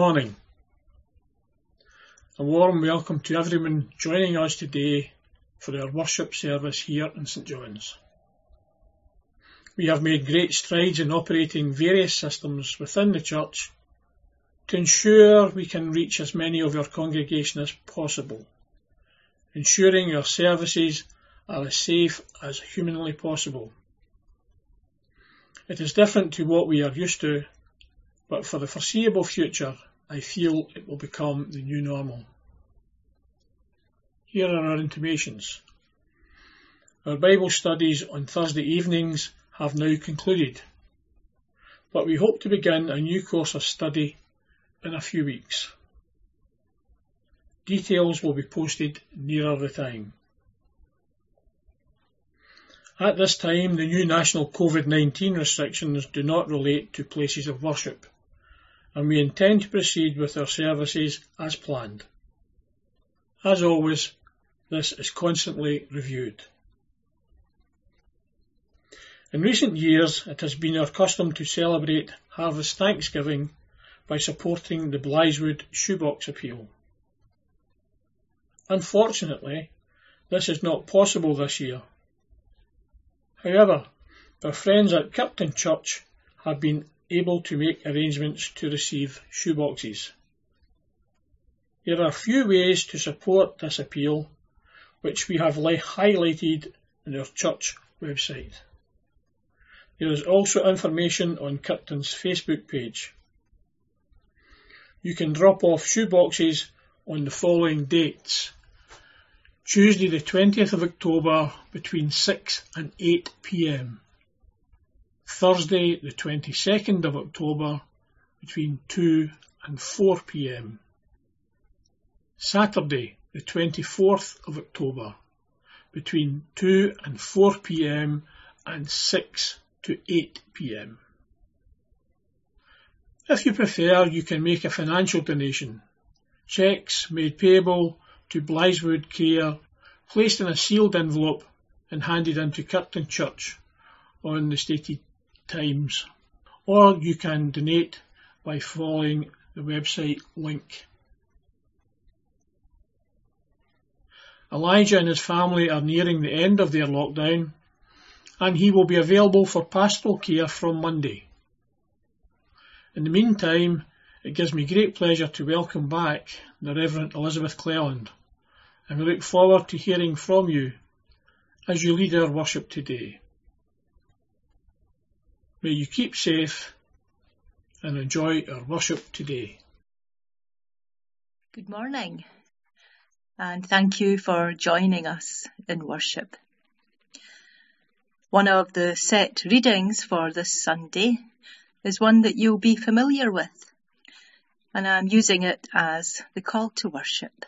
morning. A warm welcome to everyone joining us today for our worship service here in St John's. We have made great strides in operating various systems within the church to ensure we can reach as many of our congregation as possible, ensuring our services are as safe as humanly possible. It is different to what we are used to, but for the foreseeable future, I feel it will become the new normal. Here are our intimations. Our Bible studies on Thursday evenings have now concluded, but we hope to begin a new course of study in a few weeks. Details will be posted nearer the time. At this time, the new national COVID-19 restrictions do not relate to places of worship, and we intend to proceed with our services as planned. As always, this is constantly reviewed. In recent years, it has been our custom to celebrate Harvest Thanksgiving by supporting the Blythewood Shoebox Appeal. Unfortunately, this is not possible this year. However, our friends at Kirkton Church have been able to make arrangements to receive shoeboxes. There are a few ways to support this appeal, which we have highlighted on our church website. There is also information on Kirkton's Facebook page. You can drop off shoeboxes on the following dates. Tuesday the 20th of October between 6 and 8 p.m. Thursday the 22nd of October between 2 and 4 p.m. Saturday the 24th of October between 2 and 4 p.m. and 6 to 8 p.m. If you prefer, you can make a financial donation. Cheques made payable to Blythewood Care, placed in a sealed envelope and handed into Kirkton Church on the stated times, or you can donate by following the website link. Elijah and his family are nearing the end of their lockdown, and he will be available for pastoral care from Monday. In the meantime, it gives me great pleasure to welcome back the Reverend Elizabeth Cleland, and we look forward to hearing from you as you lead our worship today. May you keep safe and enjoy our worship today. Good morning, and thank you for joining us in worship. One of the set readings for this Sunday is one that you'll be familiar with, and I'm using it as the call to worship.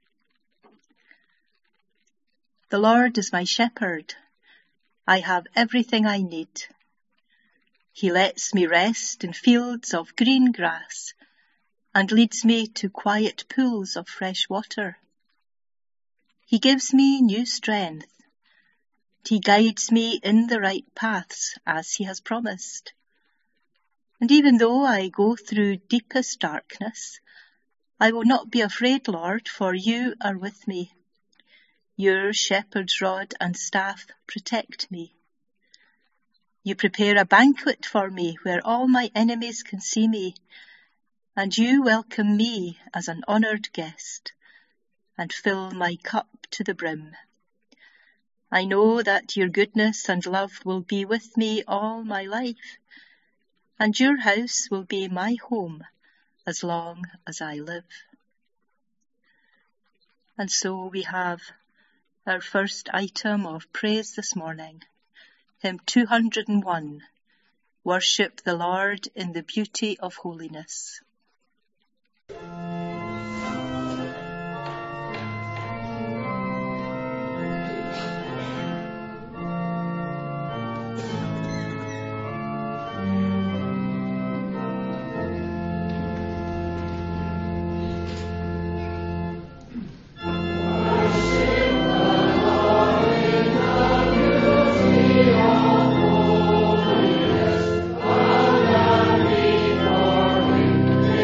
The Lord is my shepherd. I have everything I need. He lets me rest in fields of green grass and leads me to quiet pools of fresh water. He gives me new strength. He guides me in the right paths as he has promised. And even though I go through deepest darkness, I will not be afraid, Lord, for you are with me. Your shepherd's rod and staff protect me. You prepare a banquet for me where all my enemies can see me, and you welcome me as an honoured guest and fill my cup to the brim. I know that your goodness and love will be with me all my life, and your house will be my home as long as I live. And so we have our first item of praise this morning, hymn 201, Worship the Lord in the Beauty of Holiness. Thank you.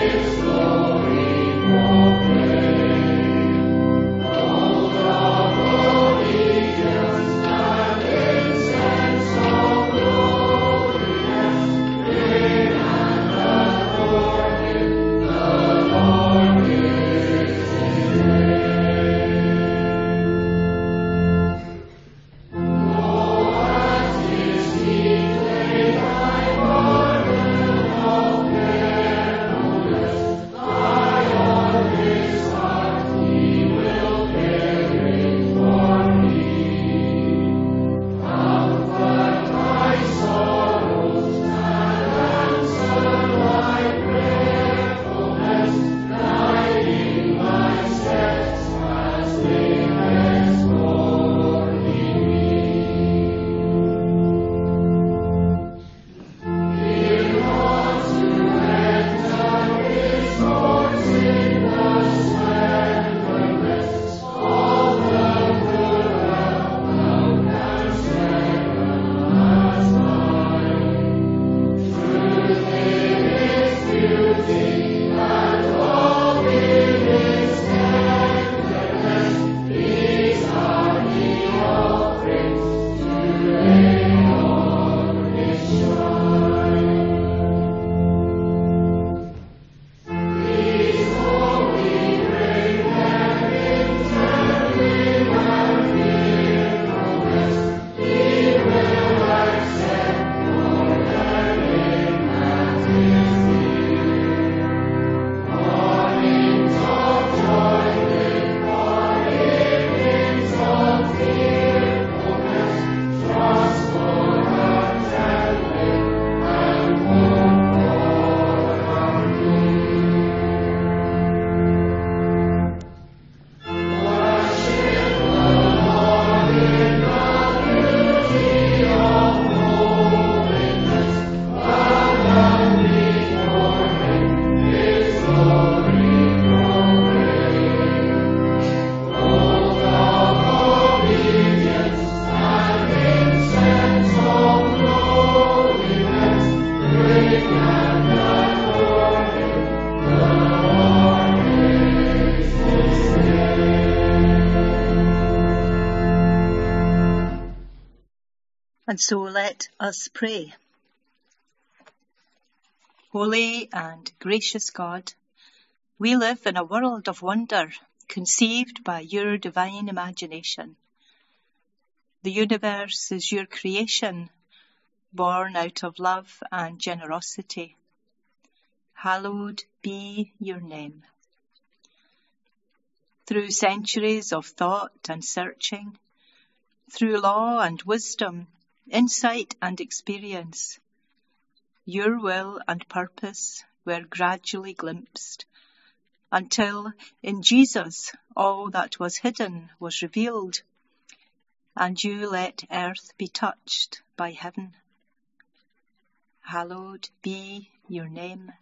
And so let us pray. Holy and gracious God, we live in a world of wonder conceived by your divine imagination. The universe is your creation, born out of love and generosity. Hallowed be your name. Through centuries of thought and searching, through law and wisdom, insight and experience, your will and purpose were gradually glimpsed, until in Jesus all that was hidden was revealed, and you let earth be touched by heaven. Hallowed be your name.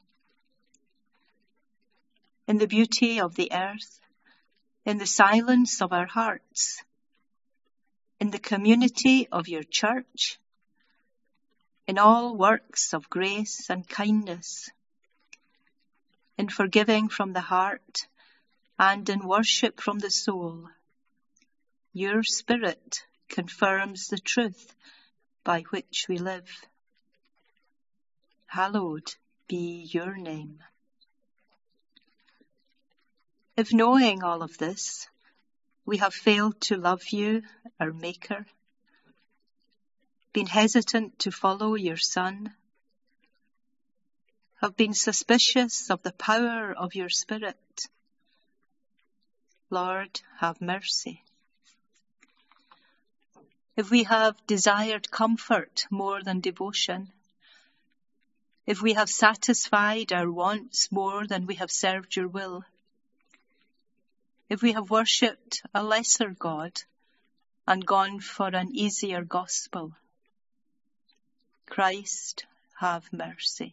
In the beauty of the earth, in the silence of our hearts, in the community of your church, in all works of grace and kindness, in forgiving from the heart and in worship from the soul, your Spirit confirms the truth by which we live. Hallowed be your name. If knowing all of this, we have failed to love you, our Maker, been hesitant to follow your Son, have been suspicious of the power of your Spirit, Lord, have mercy. If we have desired comfort more than devotion, if we have satisfied our wants more than we have served your will, if we have worshipped a lesser God and gone for an easier gospel, Christ, have mercy.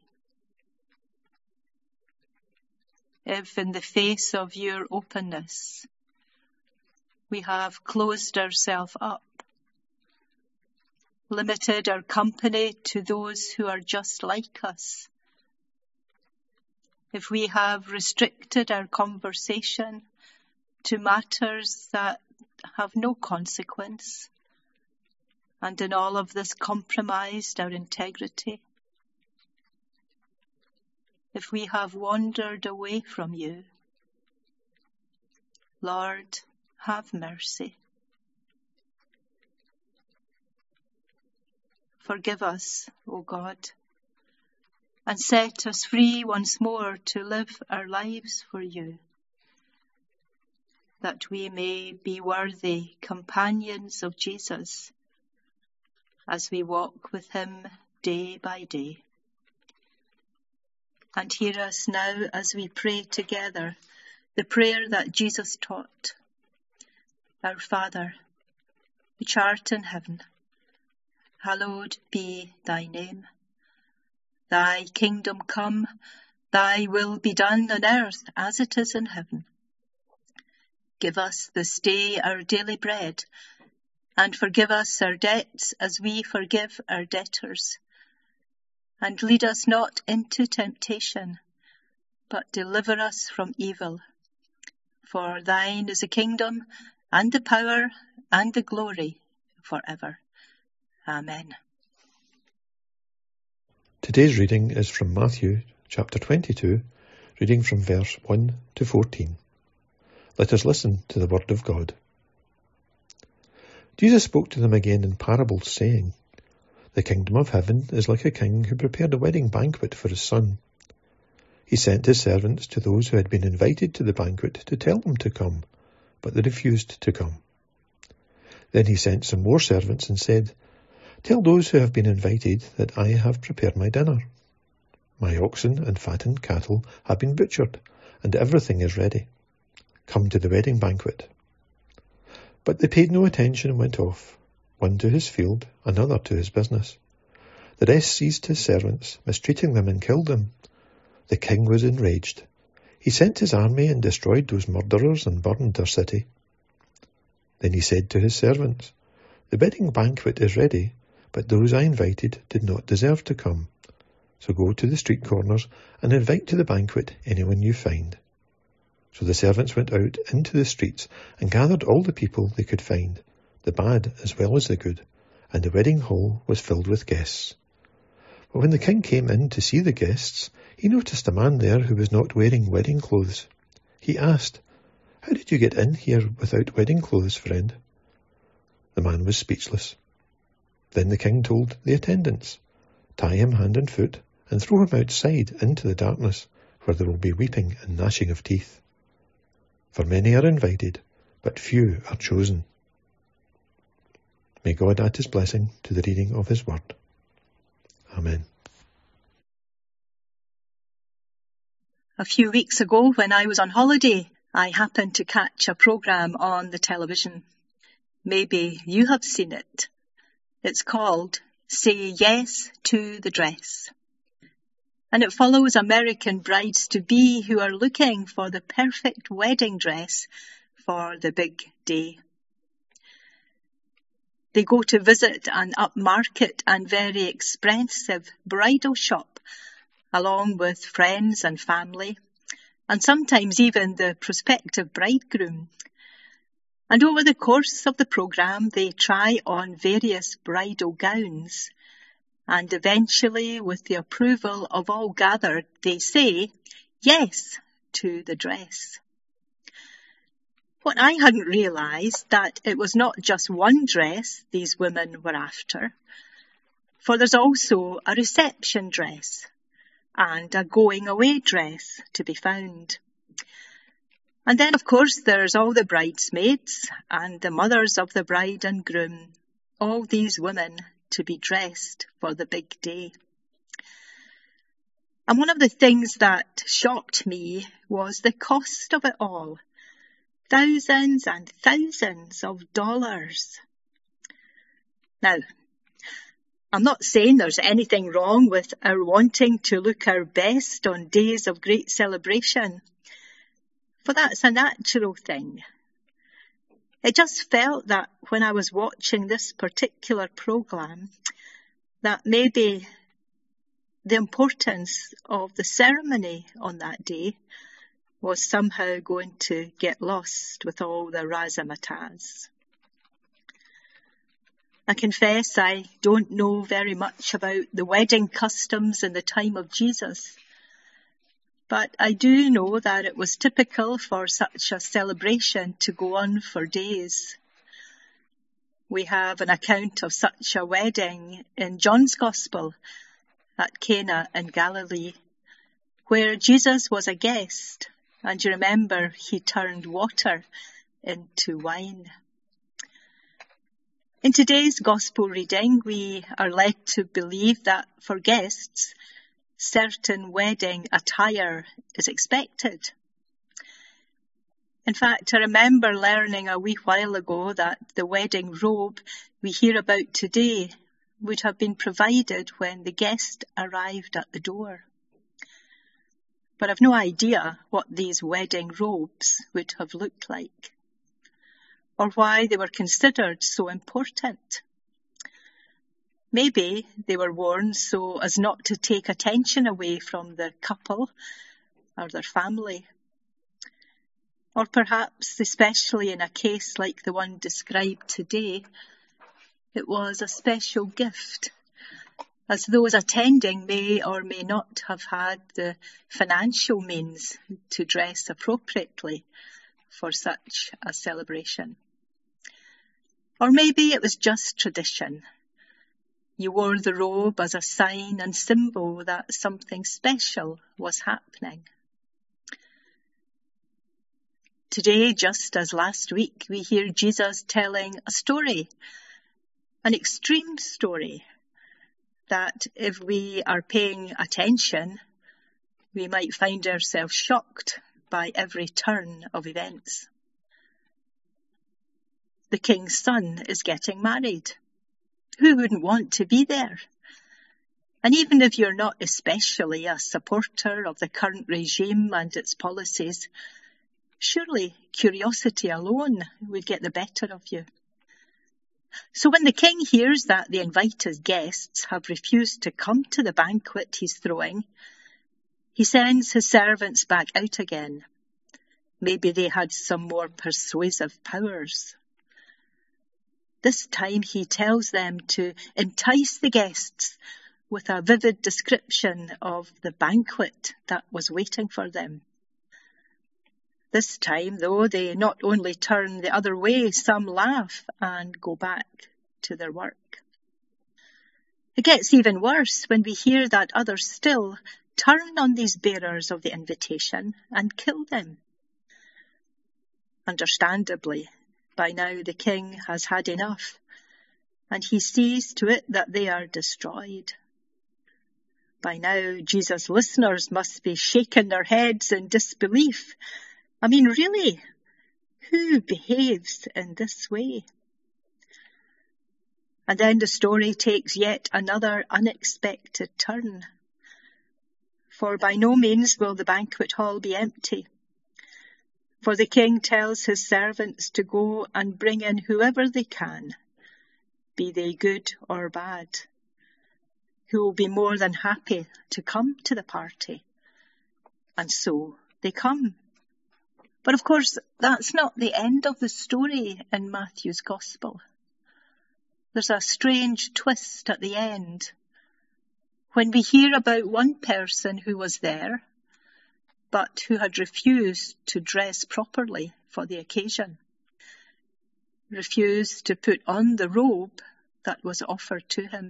If in the face of your openness we have closed ourselves up, limited our company to those who are just like us, if we have restricted our conversation to matters that have no consequence, and in all of this compromised our integrity, if we have wandered away from you, Lord, have mercy. Forgive us, O God, and set us free once more to live our lives for you, that we may be worthy companions of Jesus as we walk with him day by day. And hear us now as we pray together the prayer that Jesus taught. Our Father, which art in heaven, hallowed be thy name. Thy kingdom come, thy will be done on earth as it is in heaven. Give us this day our daily bread, and forgive us our debts as we forgive our debtors. And lead us not into temptation, but deliver us from evil. For thine is the kingdom, and the power, and the glory, forever. Amen. Today's reading is from Matthew chapter 22, reading from verse 1 to 14. Let us listen to the word of God. Jesus spoke to them again in parables, saying, The kingdom of heaven is like a king who prepared a wedding banquet for his son. He sent his servants to those who had been invited to the banquet to tell them to come, but they refused to come. Then he sent some more servants and said, Tell those who have been invited that I have prepared my dinner. My oxen and fattened cattle have been butchered, and everything is ready. Come to the wedding banquet. But they paid no attention and went off, one to his field, another to his business. The rest seized his servants, mistreating them, and killed them. The king was enraged. He sent his army and destroyed those murderers and burned their city. Then he said to his servants, The wedding banquet is ready, but those I invited did not deserve to come. So go to the street corners and invite to the banquet anyone you find. So the servants went out into the streets and gathered all the people they could find, the bad as well as the good, and the wedding hall was filled with guests. But when the king came in to see the guests, he noticed a man there who was not wearing wedding clothes. He asked, "How did you get in here without wedding clothes, friend?" The man was speechless. Then the king told the attendants, "Tie him hand and foot and throw him outside into the darkness, where there will be weeping and gnashing of teeth. For many are invited, but few are chosen." May God add his blessing to the reading of his word. Amen. A few weeks ago, when I was on holiday, I happened to catch a programme on the television. Maybe you have seen it. It's called Say Yes to the Dress. And it follows American brides-to-be who are looking for the perfect wedding dress for the big day. They go to visit an upmarket and very expensive bridal shop, along with friends and family, and sometimes even the prospective bridegroom. And over the course of the programme, they try on various bridal gowns, and eventually, with the approval of all gathered, they say yes to the dress. What I hadn't realised that it was not just one dress these women were after, for there's also a reception dress and a going-away dress to be found. And then, of course, there's all the bridesmaids and the mothers of the bride and groom, all these women to be dressed for the big day. And one of the things that shocked me was the cost of it all. Thousands and thousands of dollars. Now, I'm not saying there's anything wrong with our wanting to look our best on days of great celebration, for that's a natural thing. It just felt that when I was watching this particular programme, that maybe the importance of the ceremony on that day was somehow going to get lost with all the razzmatazz. I confess I don't know very much about the wedding customs in the time of Jesus, but I do know that it was typical for such a celebration to go on for days. We have an account of such a wedding in John's Gospel at Cana in Galilee, where Jesus was a guest. And you remember he turned water into wine. In today's gospel reading, we are led to believe that for guests, certain wedding attire is expected. In fact, I remember learning a wee while ago that the wedding robe we hear about today would have been provided when the guest arrived at the door. But I've no idea what these wedding robes would have looked like, or why they were considered so important. Maybe they were worn so as not to take attention away from their couple or their family. Or perhaps, especially in a case like the one described today, it was a special gift, as those attending may or may not have had the financial means to dress appropriately for such a celebration. Or maybe it was just tradition. You wore the robe as a sign and symbol that something special was happening. Today, just as last week, we hear Jesus telling a story, an extreme story, that if we are paying attention, we might find ourselves shocked by every turn of events. The king's son is getting married. Who wouldn't want to be there? And even if you're not especially a supporter of the current regime and its policies, surely curiosity alone would get the better of you. So when the king hears that the invited guests have refused to come to the banquet he's throwing, he sends his servants back out again. Maybe they had some more persuasive powers. This time he tells them to entice the guests with a vivid description of the banquet that was waiting for them. This time, though, they not only turn the other way, some laugh and go back to their work. It gets even worse when we hear that others still turn on these bearers of the invitation and kill them. Understandably, by now the king has had enough, and he sees to it that they are destroyed. By now, Jesus' listeners must be shaking their heads in disbelief. I mean, really, who behaves in this way? And then the story takes yet another unexpected turn. For by no means will the banquet hall be empty. For the king tells his servants to go and bring in whoever they can, be they good or bad, who will be more than happy to come to the party. And so they come. But of course, that's not the end of the story in Matthew's Gospel. There's a strange twist at the end when we hear about one person who was there, but who had refused to dress properly for the occasion, refused to put on the robe that was offered to him.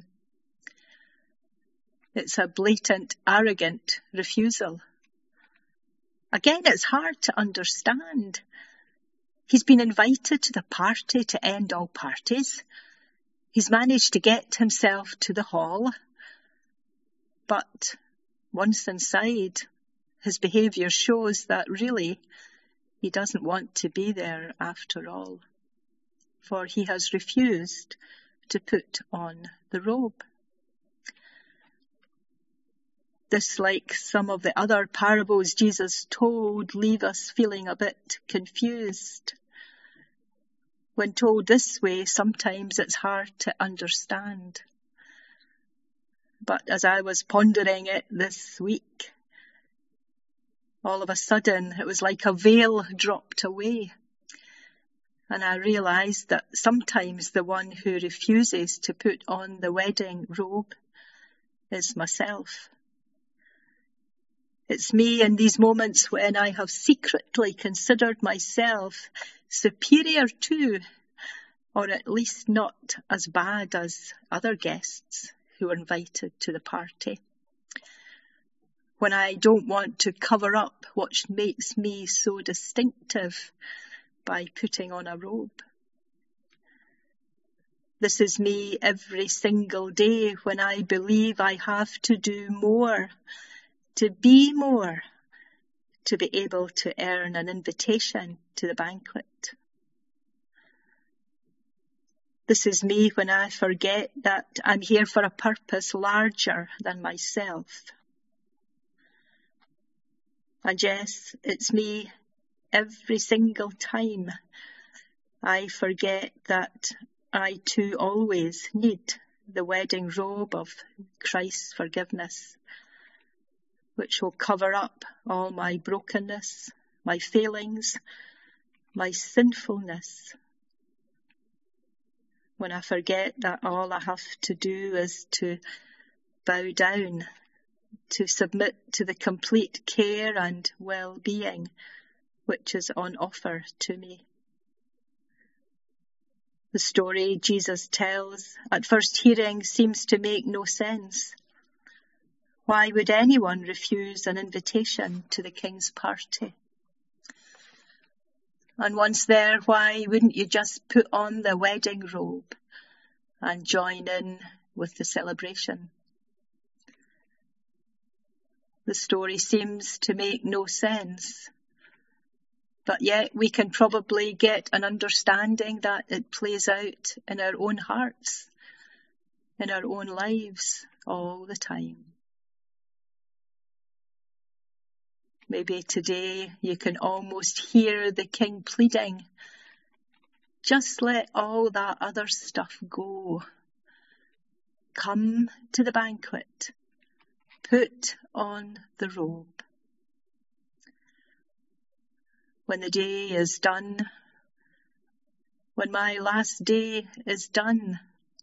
It's a blatant, arrogant refusal. Again, it's hard to understand. He's been invited to the party to end all parties. He's managed to get himself to the hall. But once inside, his behaviour shows that really he doesn't want to be there after all. For he has refused to put on the robe. This, like some of the other parables Jesus told, leave us feeling a bit confused. When told this way, sometimes it's hard to understand. But as I was pondering it this week, all of a sudden it was like a veil dropped away. And I realised that sometimes the one who refuses to put on the wedding robe is myself. It's me in these moments when I have secretly considered myself superior to, or at least not as bad as other guests who are invited to the party. When I don't want to cover up what makes me so distinctive by putting on a robe. This is me every single day when I believe I have to do more, to be more, to be able to earn an invitation to the banquet. This is me when I forget that I'm here for a purpose larger than myself. And yes, it's me every single time I forget that I too always need the wedding robe of Christ's forgiveness, which will cover up all my brokenness, my failings, my sinfulness. When I forget that all I have to do is to bow down, to submit to the complete care and well-being which is on offer to me. The story Jesus tells at first hearing seems to make no sense. Why would anyone refuse an invitation to the king's party? And once there, why wouldn't you just put on the wedding robe and join in with the celebration? The story seems to make no sense, but yet we can probably get an understanding that it plays out in our own hearts, in our own lives all the time. Maybe today you can almost hear the king pleading, just let all that other stuff go. Come to the banquet. Put on the robe. When the day is done, when my last day is done.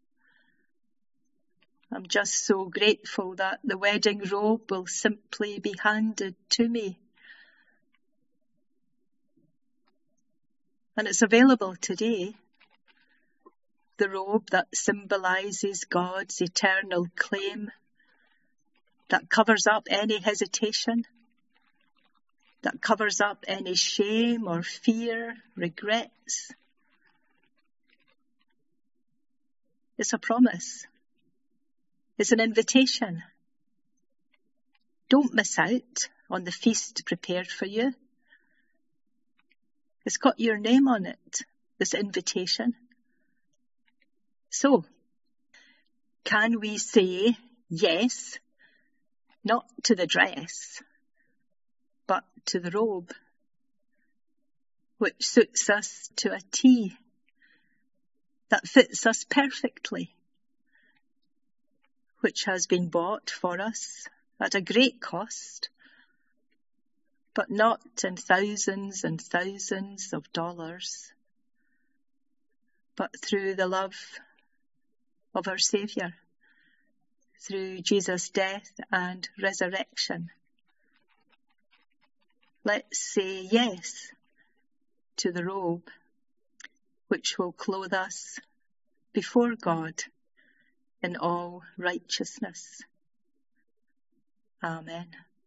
I'm just so grateful that the wedding robe will simply be handed to me. And it's available today. The robe that symbolises God's eternal claim, that covers up any hesitation, that covers up any shame or fear, regrets. It's a promise. It's an invitation. Don't miss out on the feast prepared for you. It's got your name on it, this invitation. So, can we say yes, not to the dress, but to the robe, which suits us to a T, that fits us perfectly, which has been bought for us at a great cost, but not in thousands and thousands of dollars, but through the love of our Saviour, through Jesus' death and resurrection. Let's say yes to the robe, which will clothe us before God in all righteousness. Amen.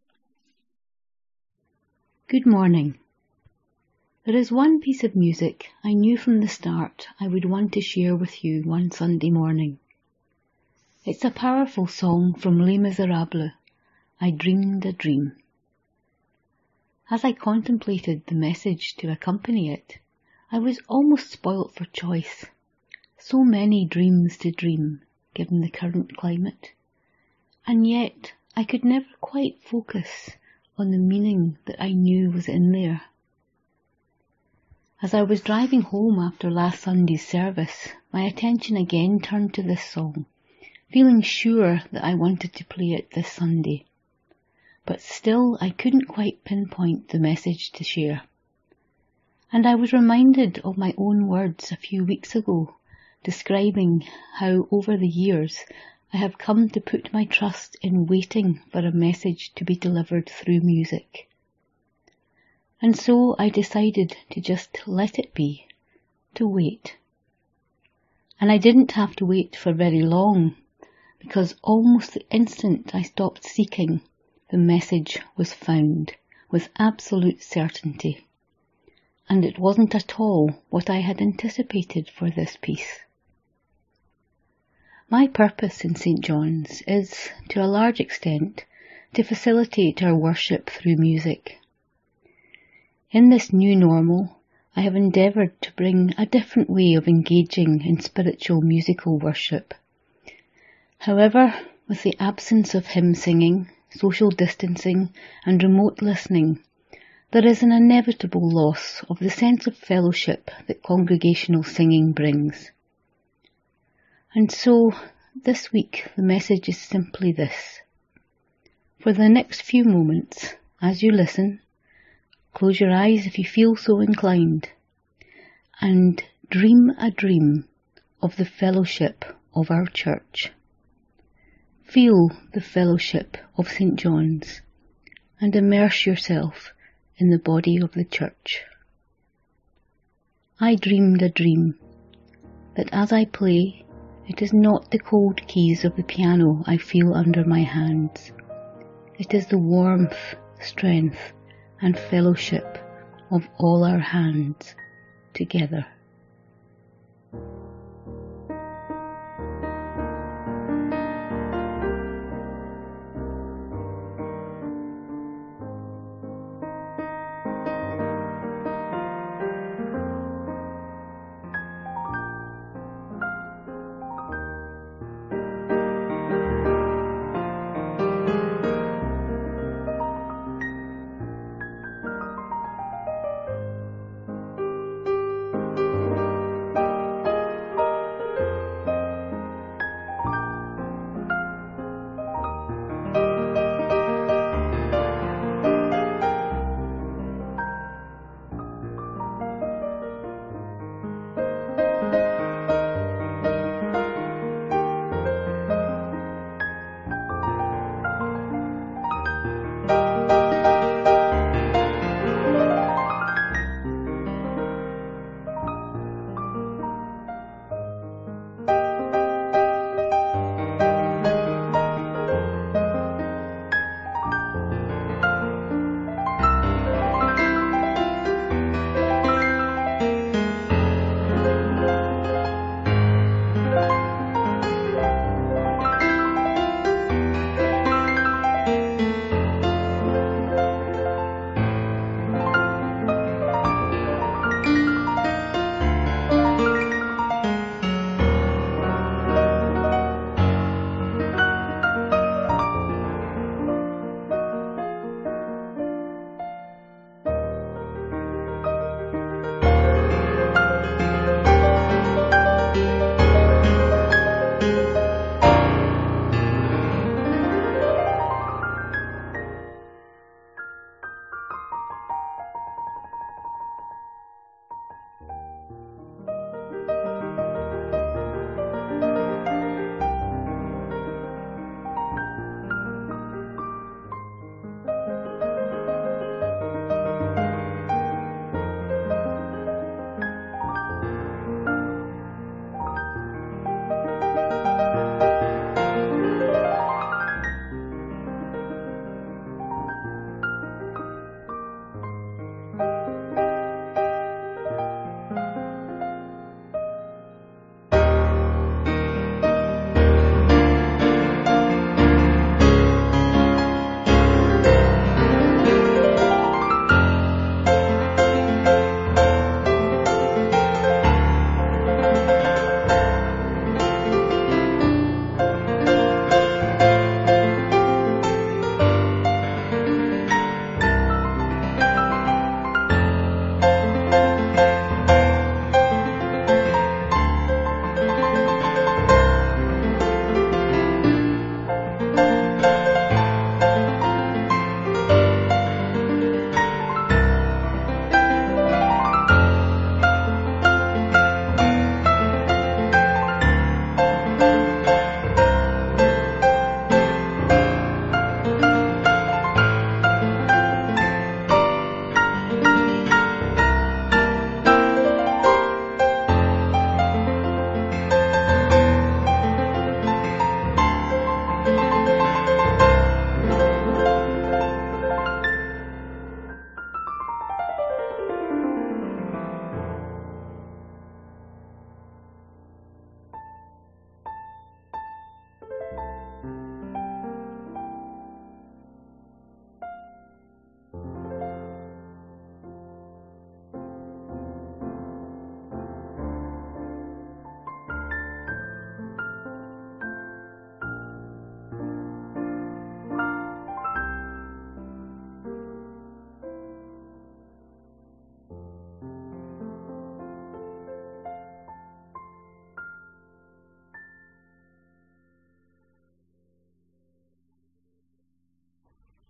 Good morning. There is one piece of music I knew from the start I would want to share with you one Sunday morning. It's a powerful song from Les Miserables, I Dreamed a Dream. As I contemplated the message to accompany it, I was almost spoilt for choice. So many dreams to dream, given the current climate. And yet I could never quite focus on the meaning that I knew was in there. As I was driving home after last Sunday's service, my attention again turned to this song, feeling sure that I wanted to play it this Sunday. But still I couldn't quite pinpoint the message to share. And I was reminded of my own words a few weeks ago, describing how over the years I have come to put my trust in waiting for a message to be delivered through music. And so I decided to just let it be, to wait. And I didn't have to wait for very long, because almost the instant I stopped seeking, the message was found with absolute certainty. And it wasn't at all what I had anticipated for this piece. My purpose in St. John's is, to a large extent, to facilitate our worship through music. In this new normal, I have endeavoured to bring a different way of engaging in spiritual musical worship. However, with the absence of hymn singing, social distancing and remote listening, there is an inevitable loss of the sense of fellowship that congregational singing brings. And so, this week the message is simply this. For the next few moments, as you listen, close your eyes if you feel so inclined, and dream a dream of the fellowship of our church. Feel the fellowship of St. John's, and immerse yourself in the body of the church. I dreamed a dream that as I play, it is not the cold keys of the piano I feel under my hands. It is the warmth, strength, and fellowship of all our hands together.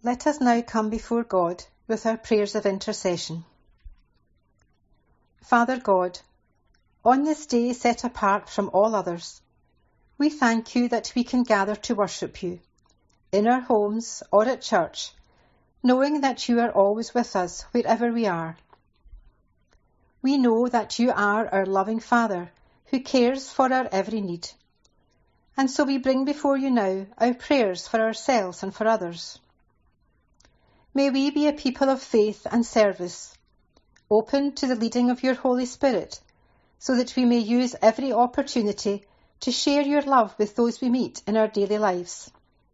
let us now come before God with our prayers of intercession. Father God, on this day set apart from all others, we thank you that we can gather to worship you, in our homes or at church, knowing that you are always with us wherever we are. We know that you are our loving Father who cares for our every need. And so we bring before you now our prayers for ourselves and for others. May we be a people of faith and service, open to the leading of your Holy Spirit, so that we may use every opportunity to share your love with those we meet in our daily lives.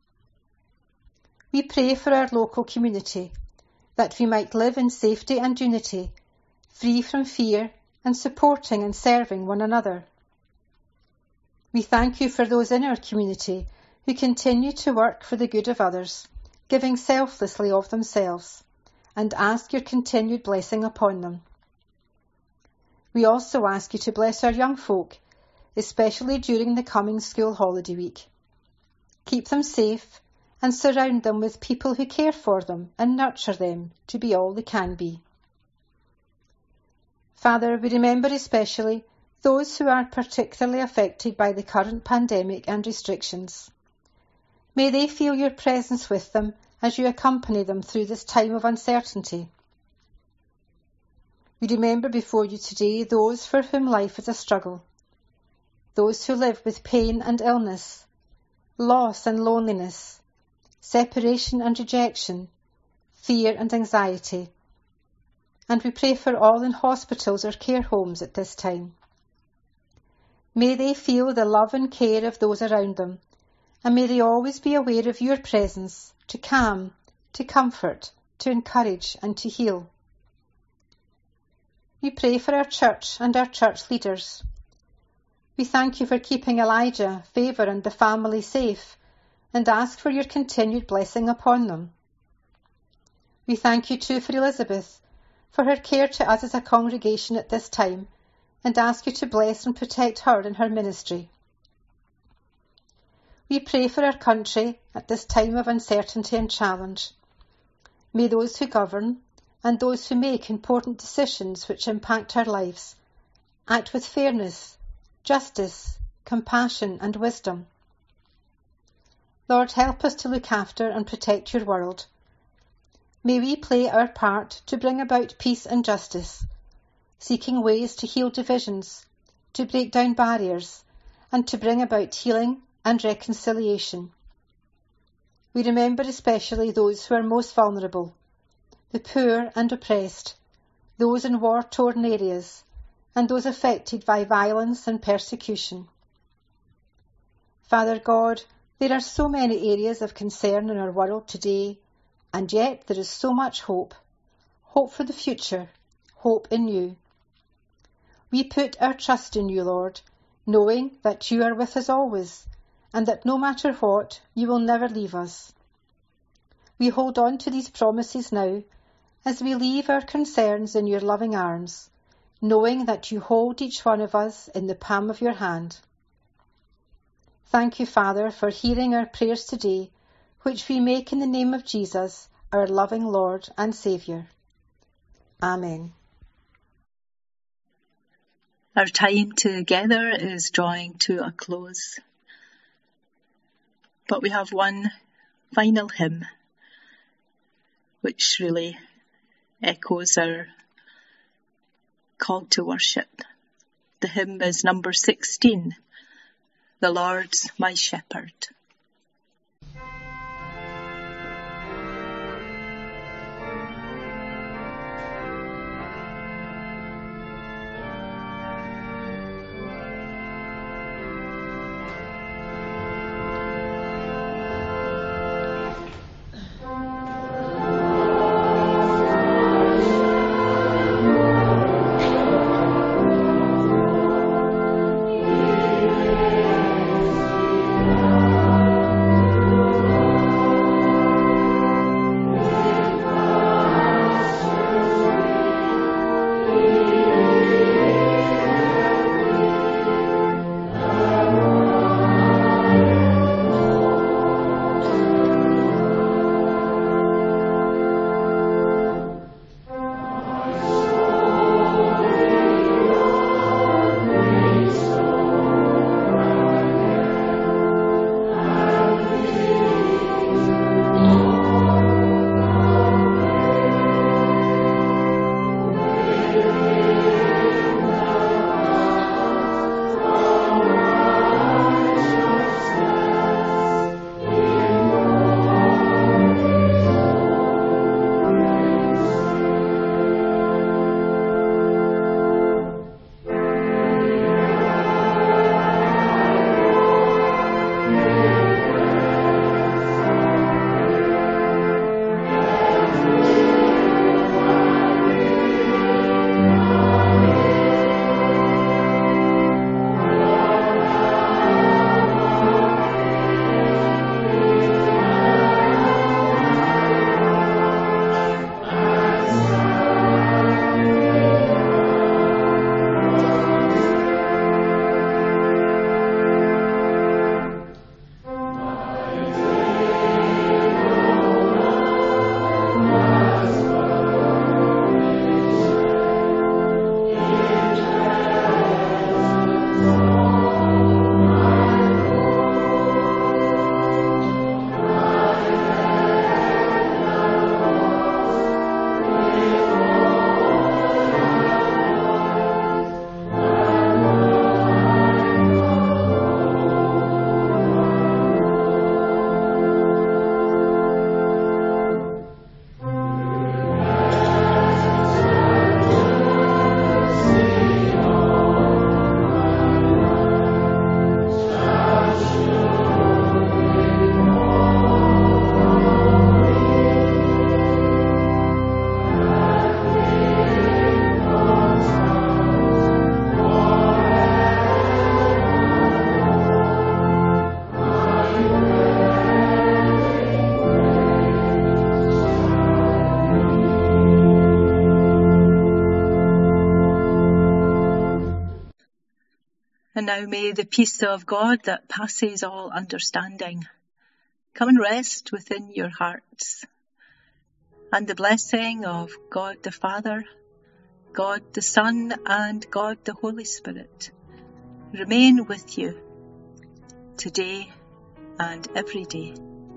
We pray for our local community, that we might live in safety and unity, free from fear and supporting and serving one another. We thank you for those in our community who continue to work for the good of others, giving selflessly of themselves, and ask your continued blessing upon them. We also ask you to bless our young folk, especially during the coming school holiday week. Keep them safe and surround them with people who care for them and nurture them to be all they can be. Father, we remember especially those who are particularly affected by the current pandemic and restrictions. May they feel your presence with them as you accompany them through this time of uncertainty. We remember before you today those for whom life is a struggle, those who live with pain and illness, loss and loneliness, separation and rejection, fear and anxiety. And we pray for all in hospitals or care homes at this time. May they feel the love and care of those around them, and may they always be aware of your presence to calm, to comfort, to encourage and to heal. We pray for our church and our church leaders. We thank you for keeping Elijah, Favour and the family safe, and ask for your continued blessing upon them. We thank you too for Elizabeth, for her care to us as a congregation at this time, and ask you to bless and protect her in her ministry. We pray for our country at this time of uncertainty and challenge. May those who govern and those who make important decisions which impact our lives act with fairness, justice, compassion and wisdom. Lord, help us to look after and protect your world. May we play our part to bring about peace and justice, seeking ways to heal divisions, to break down barriers, and to bring about healing and reconciliation. We remember especially those who are most vulnerable, the poor and oppressed, those in war-torn areas, and those affected by violence and persecution. Father God, there are so many areas of concern in our world today, and yet there is so much hope. Hope for the future, hope in you. We put our trust in you, Lord, knowing that you are with us always, and that no matter what, you will never leave us. We hold on to these promises now, as we leave our concerns in your loving arms, knowing that you hold each one of us in the palm of your hand. Thank you, Father, for hearing our prayers today, which we make in the name of Jesus, our loving Lord and Saviour. Amen. Our time together is drawing to a close, but we have one final hymn which really echoes our call to worship. The hymn is number 16, The Lord's My Shepherd. And now may the peace of God that passes all understanding come and rest within your hearts. And the blessing of God the Father, God the Son, and God the Holy Spirit remain with you today and every day.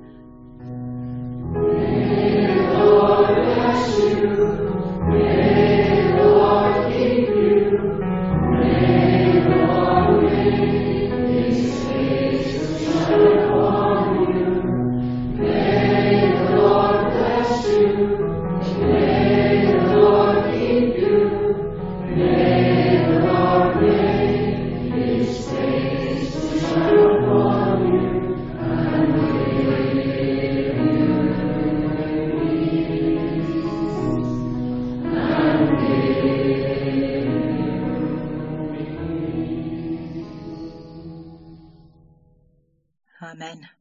May the Lord bless you. May the Lord keep you. May the Lord make his face to shine upon you. May the Lord bless you. May the Lord keep you. May the Lord make his face to shine upon you and give you peace. And give you peace. Amen.